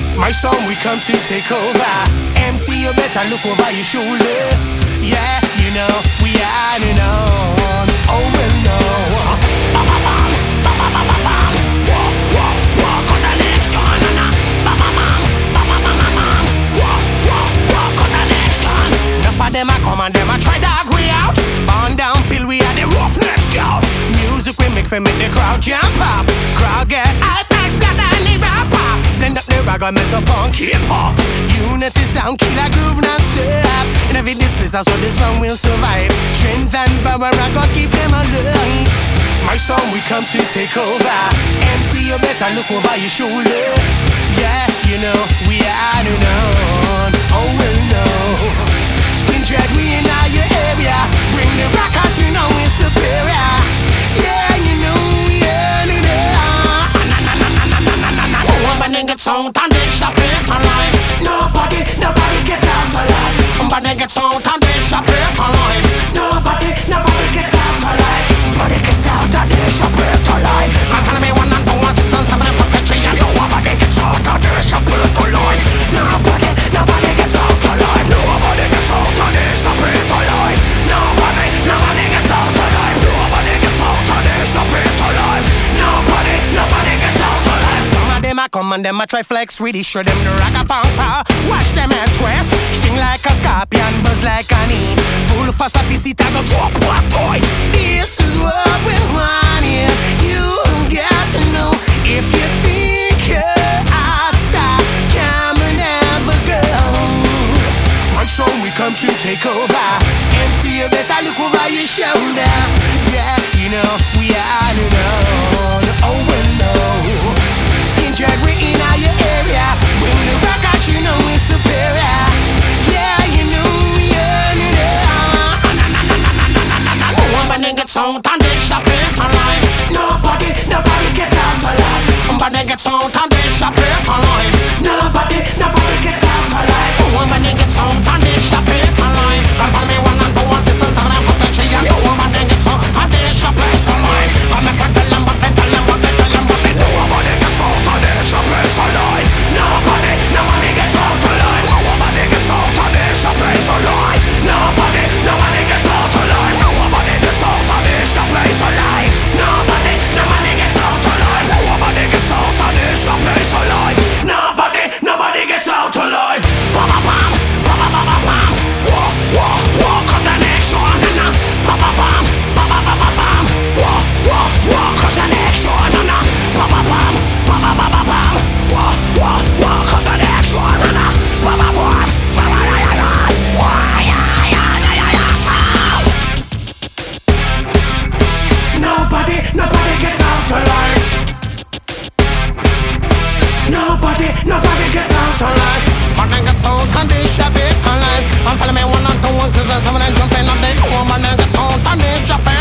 My song, we come to take over. MC, you better look over your shoulder. Yeah, you know, we are known. Oh, well, no. Ba-ba-bam, ba-ba-ba-ba-bam. Walk, walk, walk on the election. Ba-ba-bam, ba-ba-ba-ba-bam. Walk, walk, walk on the election. Enough of them a come and them a try to agree out. Burn down pill, we are the roughnecks, yo. Music we make for make the crowd jump up. Crowd get hype, splatter and the rap up. Blend up the rag and metal punk hip-hop. Unity sound, killer groove non-stop. In every this place, so this one will survive. Strength and power, I gotta keep them alive. My song, we come to take over. MC, you better look over your shoulder. Yeah, you know, we are known. Oh, well, no. Skin dread, we in your area. Bring the rock, cause you know it's superior. Yeah, you know, yeah, you know. Nobody gets out and they shop it online. Nobody gets out alive. Nobody gets out and they shop it online. Nobody gets out alive. Nobody gets out and they shop it alive. I'm telling me 1 and 2 and 6 and 7 and 53 and nobody gets out and they shop it alive. Nobody gets out alive. Nobody gets out and they shop it alive. Nobody gets out alive. Nobody gets out and they shop it alive. Nobody gets out alive. Some of them a come and them a try flex, really show them the ragga-pampa. Watch them and twist, sting like a scorpion, buzz like an e. Full for sophisticated, go drop what toy. This is what we want here. You got to know if you think you're out, stop, come and never go. My song, we come to take over. MC, you better look over your shoulder. Yeah, you know, we are known. Oh, well, no. Skin dread, we in your area. Bring the rock out, you know it's superior. Yeah, you know, yeah, you know. Nobody gets out and they shop it online. Nobody gets out alive. Nobody gets out and they shop it online. Nobody gets out alive. Nobody gets out and they shop it online. Call for me 1 and 2 and 6 and 7 and 53 and nobody gets out and they shop it online. Come back and tell them what they tell them what they tell them what they do. Nobody gets out and they shop it online. Nobody gets out alive. Nobody gets out and they shop it online. Nobody gets out alive. Nobody gets out and they shop it alive. Nobody gets out alive. Nobody gets out and they shop it alive. Nobody gets out alive. Ba-ba-bam, ba-ba-ba-ba-bam. Walk, walk, walk, cause the next one. Ba-ba-bam, ba-ba-ba-ba-bam. Walk, walk, walk, cause the next one. Ba-ba-bam, ba-ba-ba-ba-bam. Walk, walk, walk, cause the next one. Ba-ba-bam, Nobody gets out alive. Nobody gets out alive. Nobody gets out and they shop it alive. I'm following me 1 and 2 and 6 and 7 and jumping on the woman and gets out and they shop it